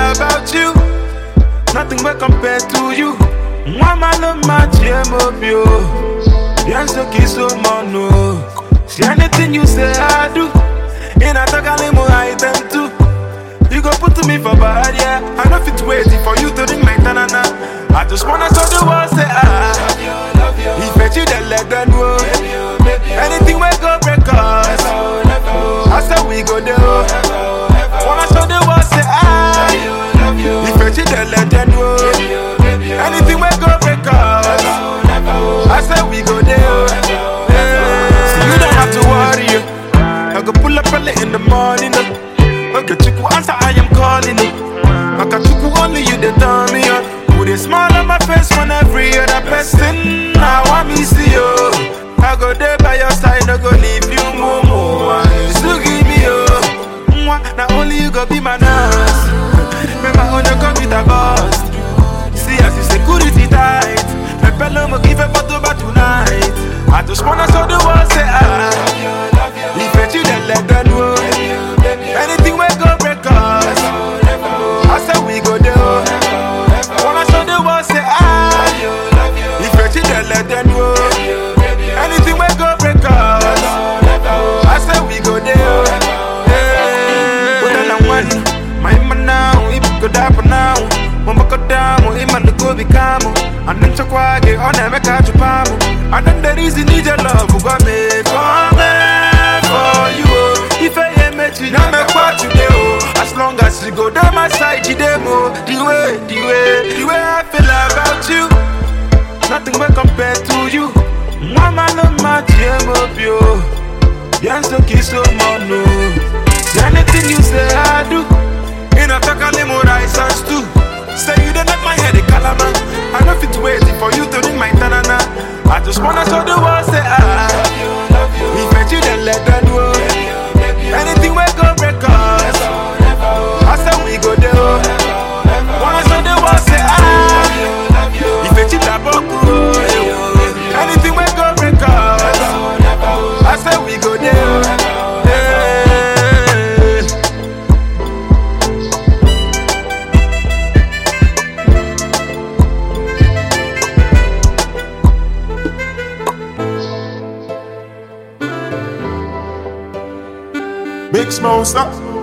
about you. Nothing will compare to you. Mama no match you. Yanso kiso mono. See anything you say I do. In a tagalimo item too. You go put to me for bad, yeah. I know fit waiting for you to ring my tanana. I just wanna show the world say love you. If bet you then let them know. Anything we go break us. I said we go there. Wanna show the world say love you. If bet you then let them know. Anything we go break us. I said we go there. So you don't have to worry. I go pull up early in the morning. Okay, Chiku answer, I am calling it. Okay, Chiku only you they turn me on. Put a smile on my face when every other person now I miss you. I go there by your side, I go leave you more. So give me you. Now only you go be my nurse. Remember how you come with a boss. See as you security tight. My fellow mo give a photo about tonight. I just wanna show the world say if you then let them know. Anything we go break us. I said we go there. Wanna show the world say if you then let them know. Anything we go break us. I said we go there. Put on one, my man now, if you go down for now. Mama go down, man go become. And then Chakwage on a catch a palm. And then there is need your love who got me for you. If I am met you, now make what you do. As long as you go down my side, you demo. The way I feel about you. Nothing will compare to you. Mama no match you. Yanso kiso mono. Anything you say I do. In a takalimo license too. Say you don't let my head a calama. I know fit waiting for you to ring my tanana. I just wanna show the world say if bet you then let them know. Anything we go break us. I said we go there. Wanna show the world say if bet you tap on cruise. Anything we go break us. I said we go there. Big Smoke, stop.